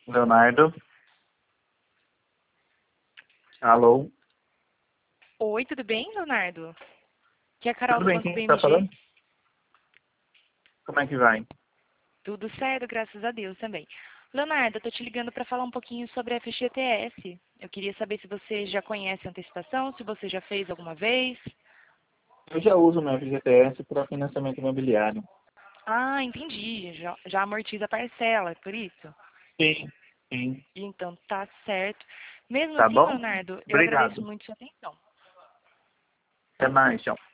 Leonardo. Alô? Oi, tudo bem, Leonardo? Aqui é a Carol Tudo do bem? Banco Quem está BMG. falando? Como é que vai? Tudo certo, graças a Deus também. Leonardo, eu tô te ligando para falar um pouquinho sobre a FGTS. Eu queria saber se você já conhece a antecipação, se você já fez alguma vez. Eu já uso meu FGTS para financiamento imobiliário. Ah, entendi. Já amortiza a parcela, é por isso? Sim, sim. Então, tá certo. Mesmo Tá assim, bom? Leonardo, eu agradeço Obrigado. muito sua atenção. Até mais, tchau.